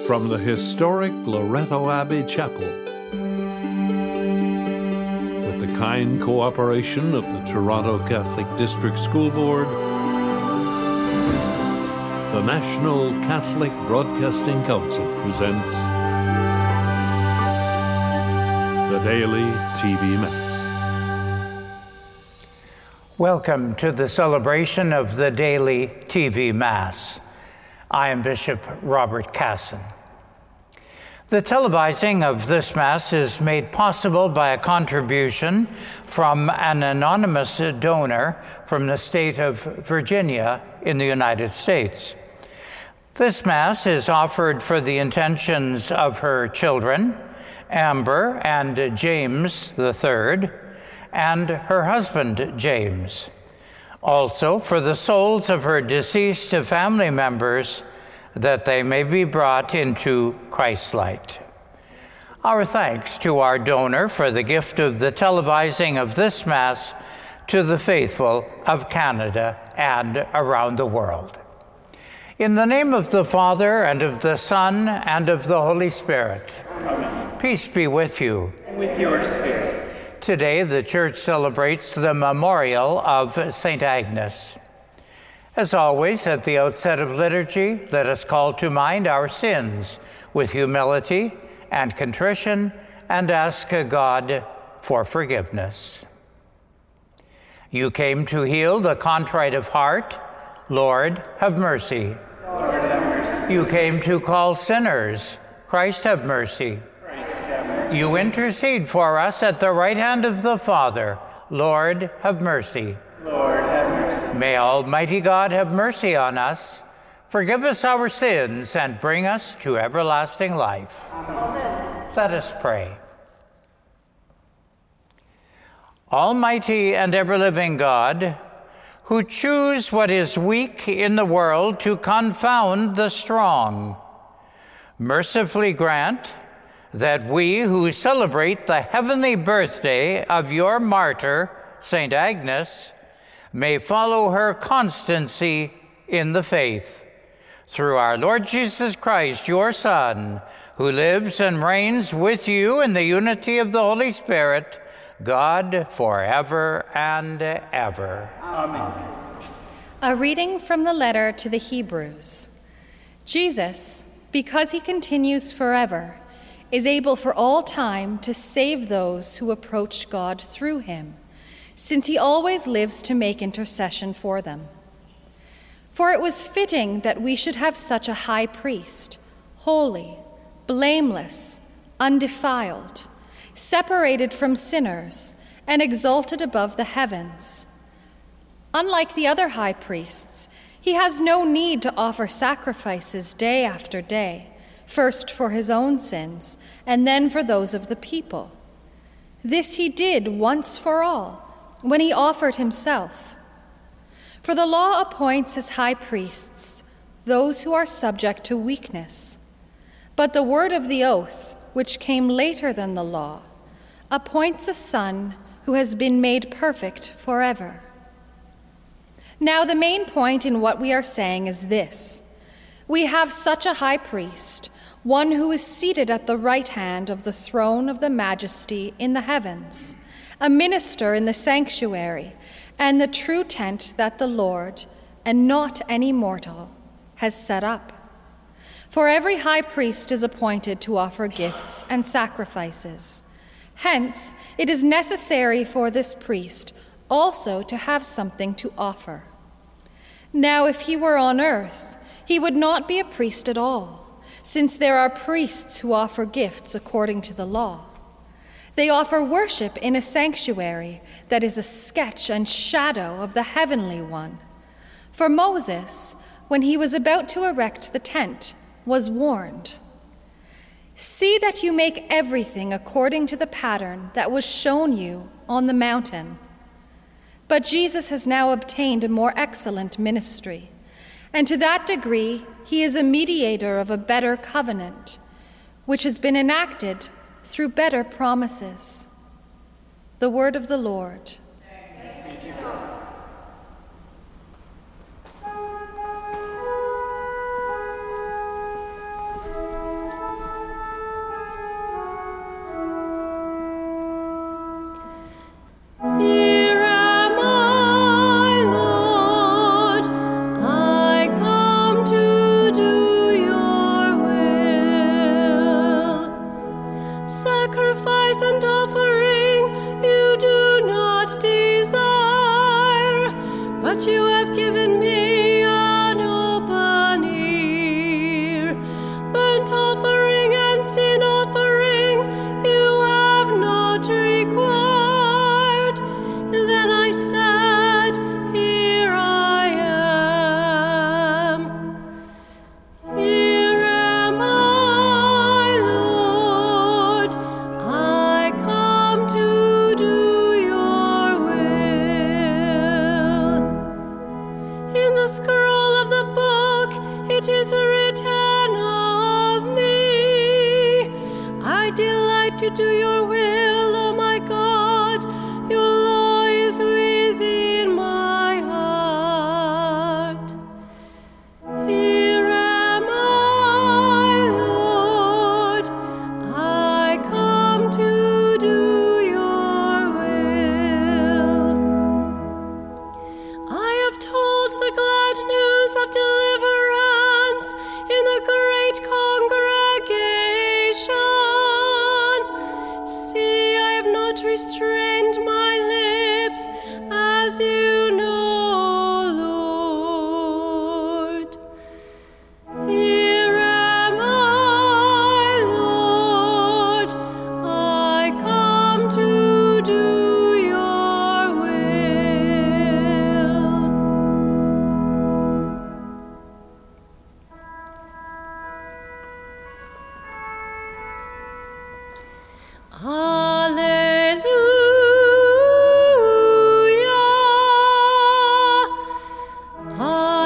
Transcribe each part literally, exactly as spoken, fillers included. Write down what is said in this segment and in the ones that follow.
from the historic Loretto Abbey Chapel, with the kind cooperation of the Toronto Catholic District School Board, the National Catholic Broadcasting Council presents the Daily T V Mass. Welcome to the celebration of the Daily T V Mass. I am Bishop Robert Casson. The televising of this Mass is made possible by a contribution from an anonymous donor from the state of Virginia in the United States. This Mass is offered for the intentions of her children, Amber and James the third, and her husband, James. Also for the souls of her deceased family members, that they may be brought into Christ's light. Our thanks to our donor for the gift of the televising of this Mass to the faithful of Canada and around the world. In the name of the Father, and of the Son, and of the Holy Spirit. Amen. Peace be with you. And with your spirit. Today, the Church celebrates the memorial of Saint Agnes. As always, at the outset of liturgy, let us call to mind our sins with humility and contrition and ask God for forgiveness. You came to heal the contrite of heart. Lord, have mercy. Lord, have mercy. You came to call sinners. Christ, have mercy. Christ, have mercy. You intercede for us at the right hand of the Father. Lord, have mercy. Lord, have mercy. May Almighty God have mercy on us, forgive us our sins, and bring us to everlasting life. Amen. Let us pray. Almighty and ever-living God, who choose what is weak in the world to confound the strong, mercifully grant that we who celebrate the heavenly birthday of your martyr, Saint Agnes, may follow her constancy in the faith. Through our Lord Jesus Christ, your Son, who lives and reigns with you in the unity of the Holy Spirit, God forever and ever. Amen. A reading from the letter to the Hebrews. Jesus, because he continues forever, is able for all time to save those who approach God through him, since he always lives to make intercession for them. For it was fitting that we should have such a high priest, holy, blameless, undefiled, separated from sinners, and exalted above the heavens. Unlike the other high priests, he has no need to offer sacrifices day after day, first for his own sins, and then for those of the people. This he did once for all, when he offered himself. For the law appoints as high priests those who are subject to weakness. But the word of the oath, which came later than the law, appoints a son who has been made perfect forever. Now the main point in what we are saying is this: we have such a high priest, one who is seated at the right hand of the throne of the Majesty in the heavens, a minister in the sanctuary, and the true tent that the Lord, and not any mortal, has set up. For every high priest is appointed to offer gifts and sacrifices. Hence, it is necessary for this priest also to have something to offer. Now, if he were on earth, he would not be a priest at all, since there are priests who offer gifts according to the law. They offer worship in a sanctuary that is a sketch and shadow of the heavenly one. For Moses, when he was about to erect the tent, was warned, "See that you make everything according to the pattern that was shown you on the mountain." But Jesus has now obtained a more excellent ministry, and to that degree he is a mediator of a better covenant, which has been enacted through better promises. The word of the Lord. Thanks be to God. it is written of me. I delight to do your will, O my God. Your law is within my heart. Here am I, Lord. I come to do your will. I have told the glad news of deliverance in the great congregation. See, I have not restrained my lips, as you know, Lord. Here am I, Lord. I come to do your will. Hallelujah.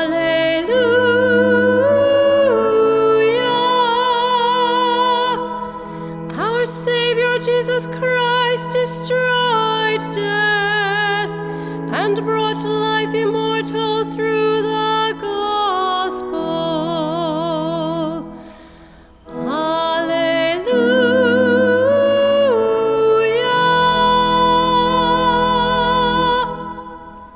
Hallelujah. Our Savior Jesus Christ destroyed death and brought life immortal through the gospel. Hallelujah.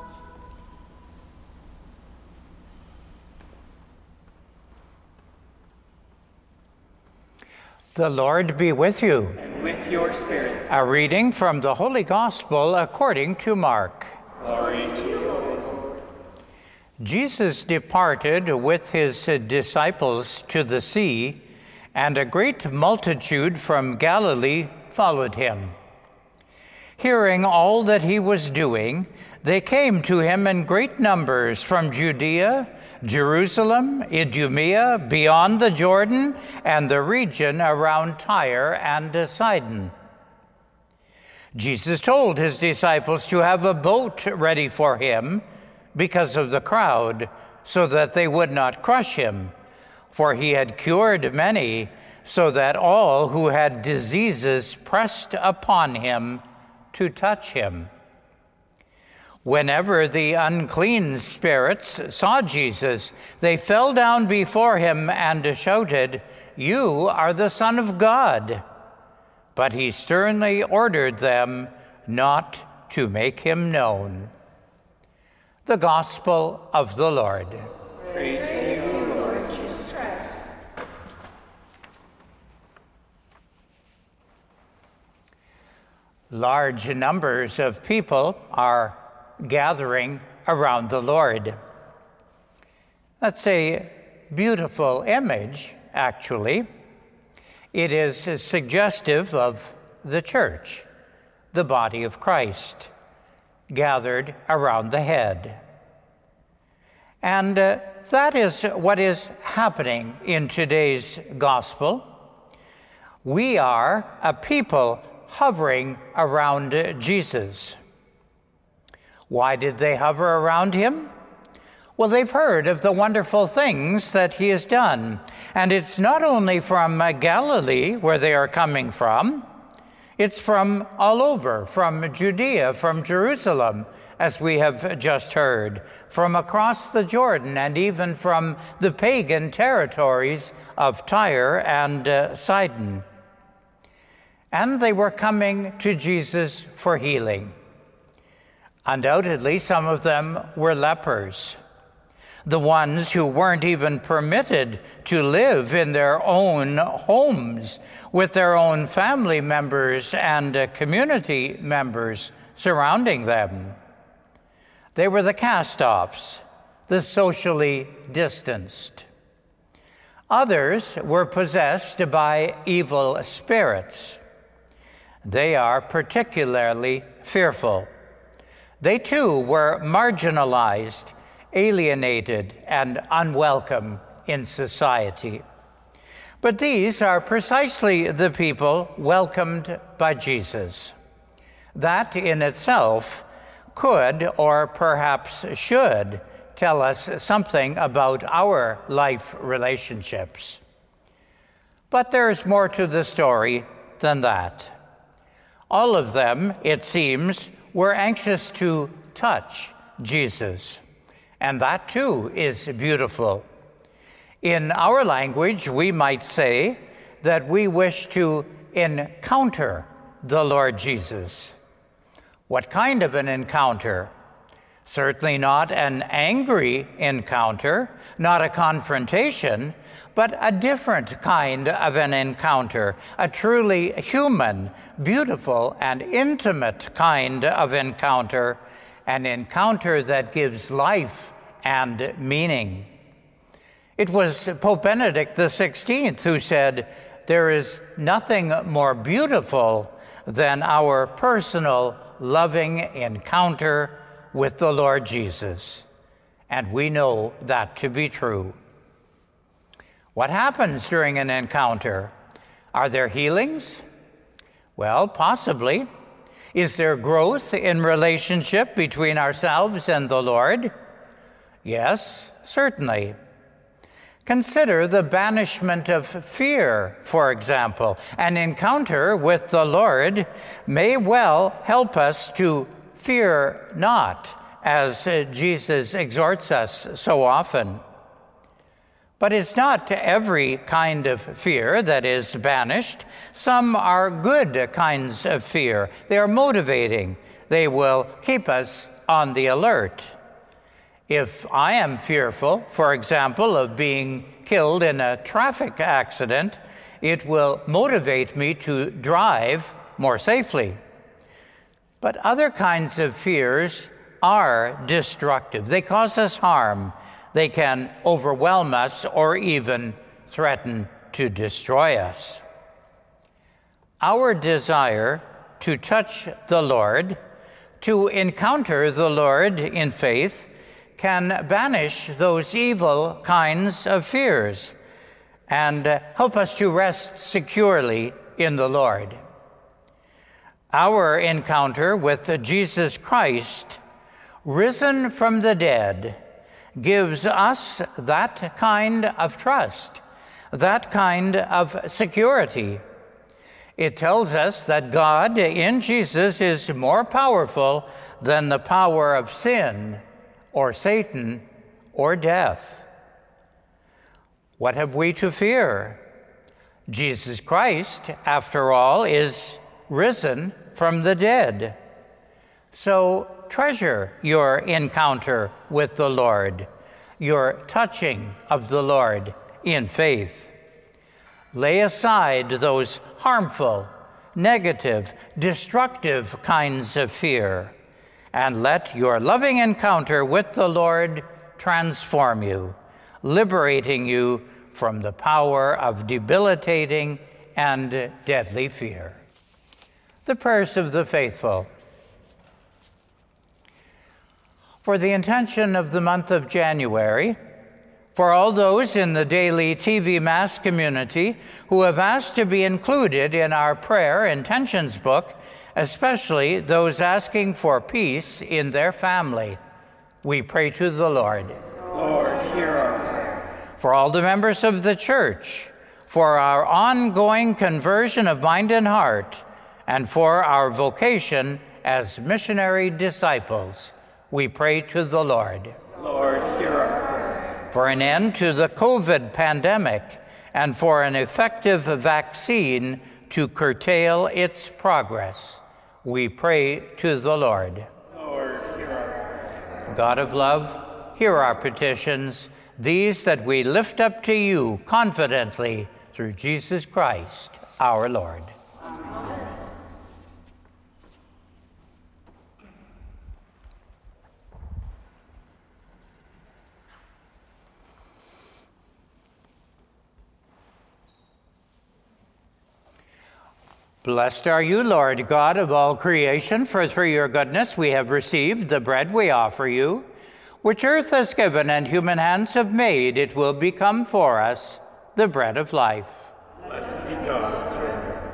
The Lord be with you. And with your spirit. A reading from the Holy Gospel according to Mark. Glory to you, Lord. Jesus departed with his disciples to the sea, and a great multitude from Galilee followed him. Hearing all that he was doing, they came to him in great numbers from Judea, Jerusalem, Idumea, beyond the Jordan, and the region around Tyre and Sidon. Jesus told his disciples to have a boat ready for him because of the crowd, so that they would not crush him, for he had cured many, so that all who had diseases pressed upon him to touch him. Whenever the unclean spirits saw Jesus, they fell down before him and shouted, "You are the Son of God." But he sternly ordered them not to make him known. The Gospel of the Lord. Praise to you, Lord Jesus Christ. Large numbers of people are gathering around the Lord. That's a beautiful image, actually. It is suggestive of the church, the body of Christ, gathered around the head. And uh, that is what is happening in today's gospel. We are a people hovering around Jesus. Why did they hover around him? Well, they've heard of the wonderful things that he has done. And it's not only from Galilee, where they are coming from, it's from all over, from Judea, from Jerusalem, as we have just heard, from across the Jordan, and even from the pagan territories of Tyre and uh, Sidon. And they were coming to Jesus for healing. Undoubtedly, some of them were lepers, the ones who weren't even permitted to live in their own homes with their own family members and uh, community members surrounding them. They were the cast-offs, the socially distanced. Others were possessed by evil spirits. They are particularly fearful. They too were marginalized, alienated, and unwelcome in society. But these are precisely the people welcomed by Jesus. That in itself could, or perhaps should, tell us something about our life relationships. But there's more to the story than that. All of them, it seems, were anxious to touch Jesus, and that too is beautiful. In our language, we might say that we wish to encounter the Lord Jesus. What kind of an encounter? Certainly not an angry encounter, not a confrontation, but a different kind of an encounter, a truly human, beautiful, and intimate kind of encounter, an encounter that gives life and meaning. It was Pope Benedict the sixteenth who said, "There is nothing more beautiful than our personal, loving encounter with the Lord Jesus." And we know that to be true. What happens during an encounter? Are there healings? Well, possibly. Is there growth in relationship between ourselves and the Lord? Yes, certainly. Consider the banishment of fear, for example. An encounter with the Lord may well help us to fear not, as Jesus exhorts us so often. But it's not every kind of fear that is banished. Some are good kinds of fear. They are motivating. They will keep us on the alert. If I am fearful, for example, of being killed in a traffic accident, it will motivate me to drive more safely. But other kinds of fears are destructive. They cause us harm. They can overwhelm us or even threaten to destroy us. Our desire to touch the Lord, to encounter the Lord in faith, can banish those evil kinds of fears and help us to rest securely in the Lord. Our encounter with Jesus Christ, risen from the dead, gives us that kind of trust, that kind of security. It tells us that God in Jesus is more powerful than the power of sin or Satan or death. What have we to fear? Jesus Christ, after all, is risen from the dead. So treasure your encounter with the Lord, your touching of the Lord in faith. Lay aside those harmful, negative, destructive kinds of fear, and let your loving encounter with the Lord transform you, liberating you from the power of debilitating and deadly fear. The prayers of the faithful. For the intention of the month of January, for all those in the daily T V Mass community who have asked to be included in our prayer intentions book, especially those asking for peace in their family, we pray to the Lord. Lord, hear our prayer. For all the members of the Church, for our ongoing conversion of mind and heart, and for our vocation as missionary disciples, we pray to the Lord. Lord, hear our prayer. For an end to the COVID pandemic and for an effective vaccine to curtail its progress, we pray to the Lord. Lord, hear our prayer. God of love, hear our petitions, these that we lift up to you confidently through Jesus Christ, our Lord. Amen. Blessed are you, Lord, God of all creation, for through your goodness we have received the bread we offer you, which earth has given and human hands have made. It will become for us the bread of life. Blessed be God forever.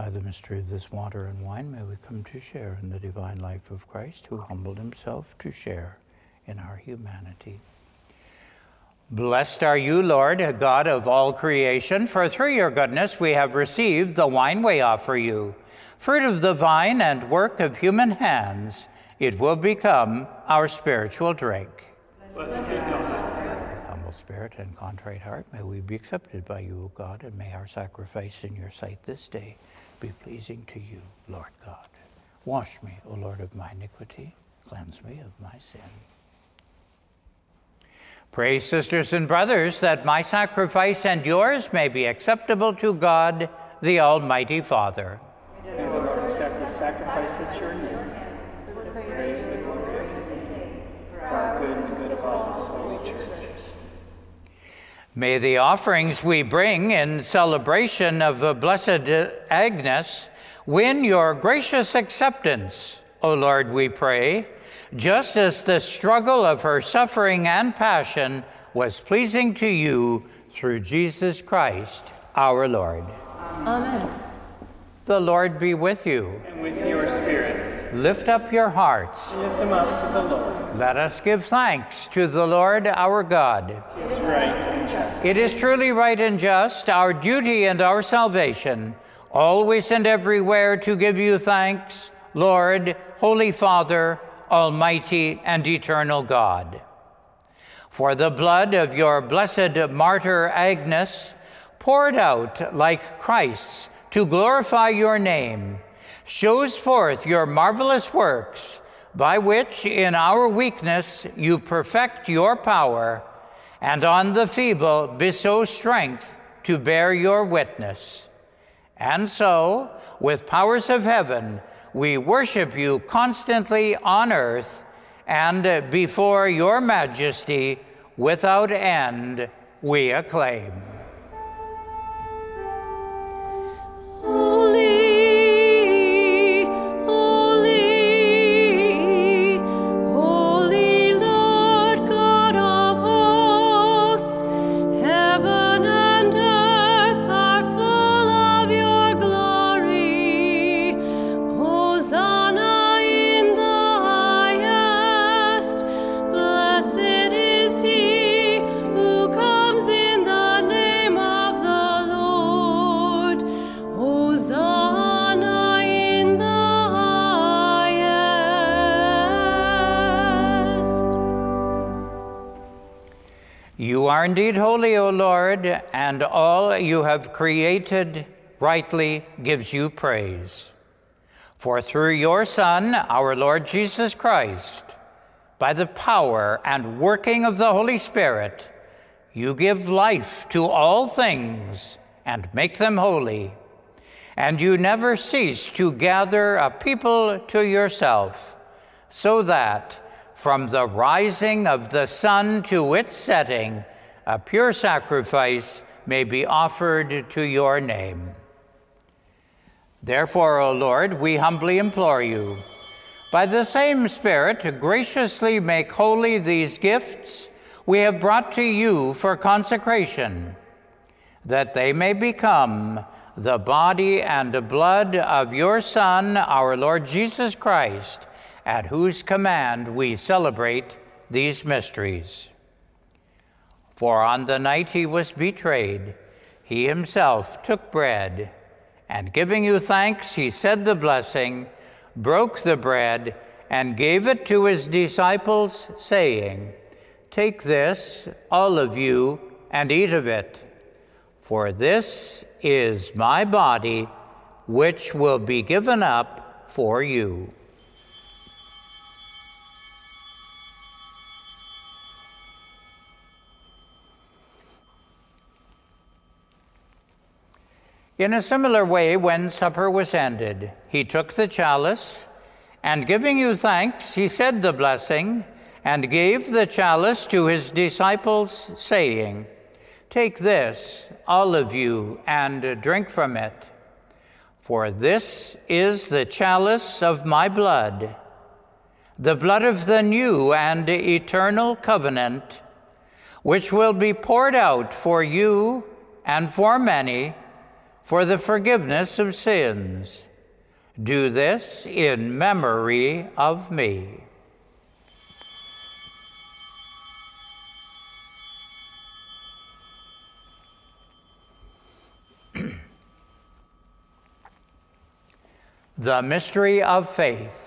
By the mystery of this water and wine, may we come to share in the divine life of Christ, who humbled himself to share in our humanity. Blessed are you, Lord, God of all creation, for through your goodness we have received the wine we offer you. Fruit of the vine and work of human hands, it will become our spiritual drink. Blessed be God. With humble spirit and contrite heart, may we be accepted by you, O God, and may our sacrifice in your sight this day be pleasing to you, Lord God. Wash me, O Lord, of my iniquity. Cleanse me of my sin. Pray, sisters and brothers, that my sacrifice and yours may be acceptable to God, the Almighty Father. May the Lord accept the sacrifice at your name. Praise the glory of his name, for our good and the good of all his holy church. May the offerings we bring in celebration of the Blessed Agnes win your gracious acceptance, O Lord, we pray, just as the struggle of her suffering and passion was pleasing to you through Jesus Christ, our Lord. Amen. The Lord be with you. And with your spirit, Lift up your hearts. lift them up to the Lord. Let us give thanks to the Lord our God. It is right and just. It is truly right and just, our duty and our salvation, always and everywhere to give you thanks, Lord, Holy Father, Almighty and eternal God. For the blood of your blessed martyr Agnes, poured out like Christ's to glorify your name, shows forth your marvelous works, by which in our weakness you perfect your power, and on the feeble bestow strength to bear your witness. And so, with powers of heaven, we worship you constantly on earth, and before your majesty, without end, we acclaim. Holy, holy, holy Lord God of hosts, heaven and earth are full of your glory. Hosanna in the highest. Blessed is he who comes in the name of the Lord. Hosanna in the highest. You are indeed holy, O Lord, and all you have created rightly gives you praise. For through your Son, our Lord Jesus Christ, by the power and working of the Holy Spirit, you give life to all things and make them holy. And you never cease to gather a people to yourself, so that from the rising of the sun to its setting, a pure sacrifice may be offered to your name. Therefore, O Lord, we humbly implore you, by the same Spirit, to graciously make holy these gifts we have brought to you for consecration, that they may become the body and blood of your Son, our Lord Jesus Christ, at whose command we celebrate these mysteries. For on the night he was betrayed, he himself took bread, and giving you thanks, he said the blessing, broke the bread, and gave it to his disciples, saying, "Take this, all of you, and eat of it, for this is my body, which will be given up for you." In a similar way, when supper was ended, he took the chalice, and giving you thanks, he said the blessing, and gave the chalice to his disciples, saying, "Take this, all of you, and drink from it. For this is the chalice of my blood, the blood of the new and eternal covenant, which will be poured out for you and for many for the forgiveness of sins. Do this in memory of me. The mystery of faith.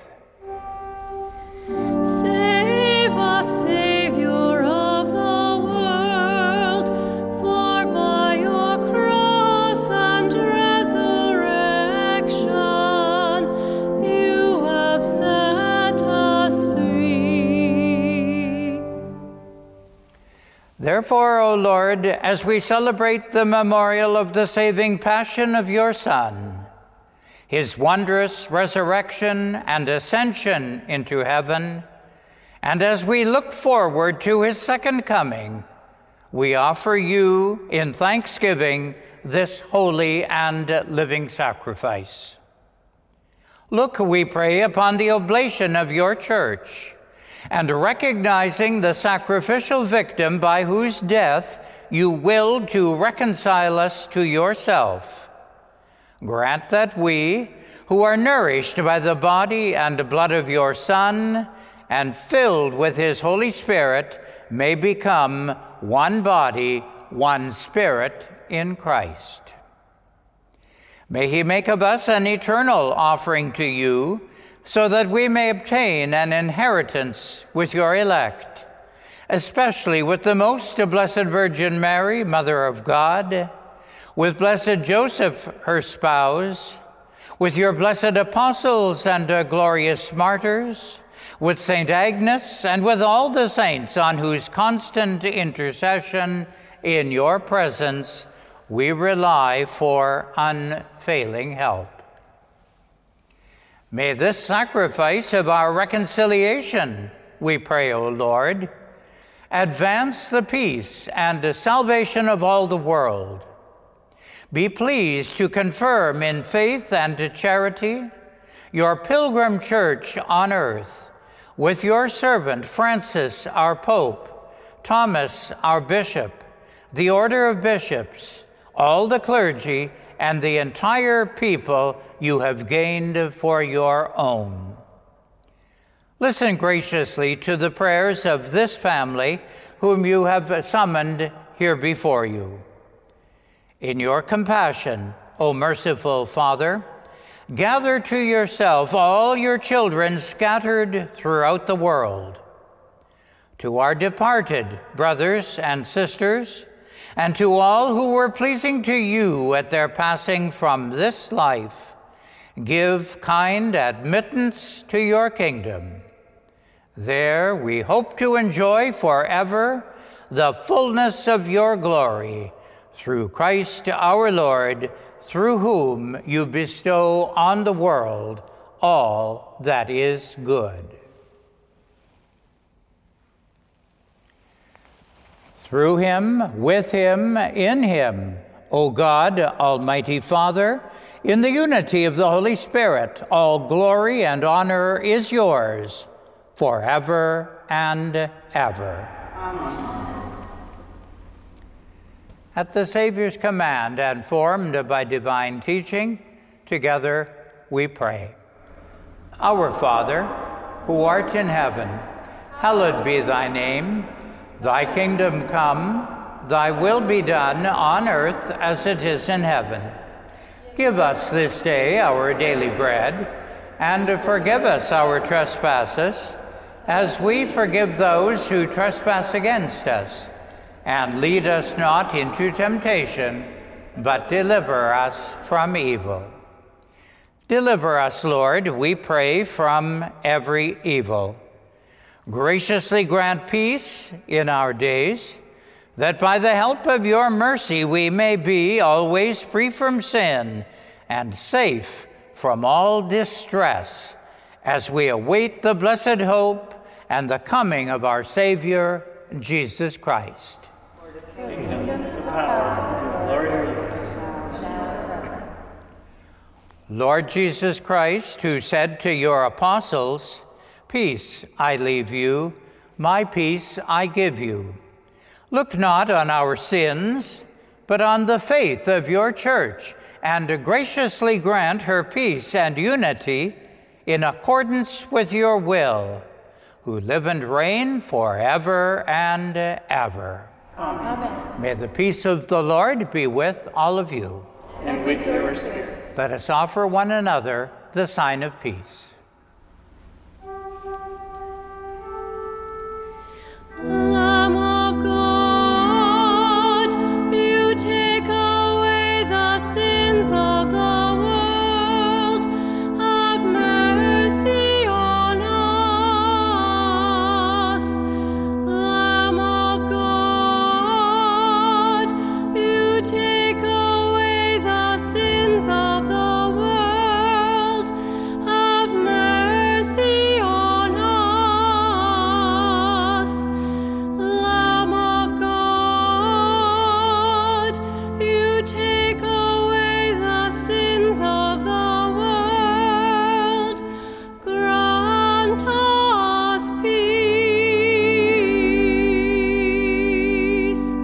Save us, Savior of the world, for by your cross and resurrection you have set us free. Therefore, O Lord, as we celebrate the memorial of the saving passion of your Son, his wondrous resurrection and ascension into heaven, and as we look forward to his second coming, we offer you in thanksgiving this holy and living sacrifice. Look, we pray, upon the oblation of your church, and recognizing the sacrificial victim by whose death you willed to reconcile us to yourself. Grant that we, who are nourished by the body and blood of your Son and filled with his Holy Spirit, may become one body, one spirit in Christ. May he make of us an eternal offering to you, so that we may obtain an inheritance with your elect, especially with the most blessed Virgin Mary, Mother of God, with blessed Joseph, her spouse, with your blessed apostles and uh, glorious martyrs, with Saint Agnes, and with all the saints on whose constant intercession in your presence we rely for unfailing help. May this sacrifice of our reconciliation, we pray, O Lord, advance the peace and the salvation of all the world. Be pleased to confirm in faith and charity your pilgrim church on earth, with your servant Francis, our Pope, Thomas, our Bishop, the order of bishops, all the clergy, and the entire people you have gained for your own. Listen graciously to the prayers of this family whom you have summoned here before you. In your compassion, O merciful Father, gather to yourself all your children scattered throughout the world. To our departed brothers and sisters, and to all who were pleasing to you at their passing from this life, give kind admittance to your kingdom. There we hope to enjoy forever the fullness of your glory, through Christ our Lord, through whom you bestow on the world all that is good. Through him, with him, in him, O God, Almighty Father, in the unity of the Holy Spirit, all glory and honor is yours, forever and ever. Amen. At the Savior's command and formed by divine teaching, together we pray. Our Father, who art in heaven, hallowed be thy name. Thy kingdom come, thy will be done on earth as it is in heaven. Give us this day our daily bread, and forgive us our trespasses, as we forgive those who trespass against us. And lead us not into temptation, but deliver us from evil. Deliver us, Lord, we pray, from every evil. Graciously grant peace in our days, that by the help of your mercy we may be always free from sin and safe from all distress, as we await the blessed hope and the coming of our Savior, Jesus Christ. Lord Jesus Christ, who said to your apostles, "Peace I leave you, my peace I give you," look not on our sins, but on the faith of your church, and graciously grant her peace and unity in accordance with your will, who live and reign forever and ever. Amen. May the peace of the Lord be with all of you. And with your spirit. Let us offer one another the sign of peace. Lamb of God, you take away the sins of the world. Have mercy on us. Lamb of God, you take away the sins of the world. Have mercy on us. Lamb of God, you take away the sins of the world. Grant us peace.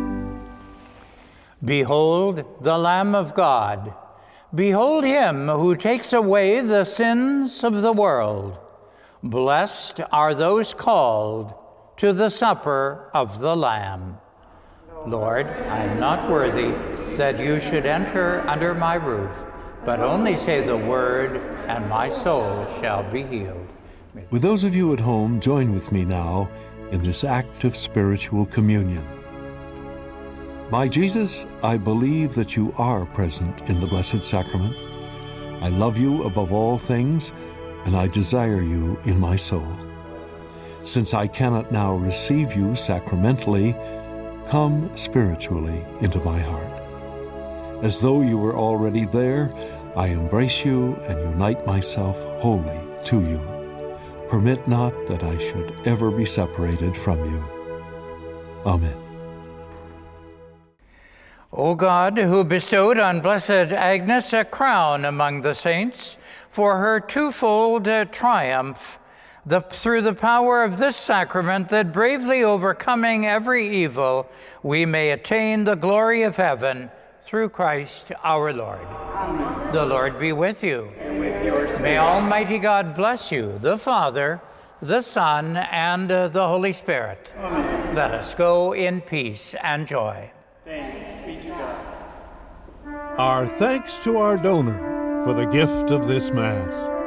Behold the Lamb of God. Behold him who takes away the sins of the world. Blessed are those called to the supper of the Lamb. Lord, I am not worthy that you should enter under my roof, but only say the word, and my soul shall be healed. Would those of you at home join with me now in this act of spiritual communion? My Jesus, I believe that you are present in the Blessed Sacrament. I love you above all things, and I desire you in my soul. Since I cannot now receive you sacramentally, come spiritually into my heart. As though you were already there, I embrace you and unite myself wholly to you. Permit not that I should ever be separated from you. Amen. O God, who bestowed on Blessed Agnes a crown among the saints for her twofold uh, triumph, the, through the power of this sacrament, that bravely overcoming every evil, we may attain the glory of heaven through Christ our Lord. Amen. The Lord be with you. And with your spirit. May Almighty God bless you, the Father, the Son, and uh, the Holy Spirit. Amen. Let us go in peace and joy. Thanks be to God. Our thanks to our donor for the gift of this Mass.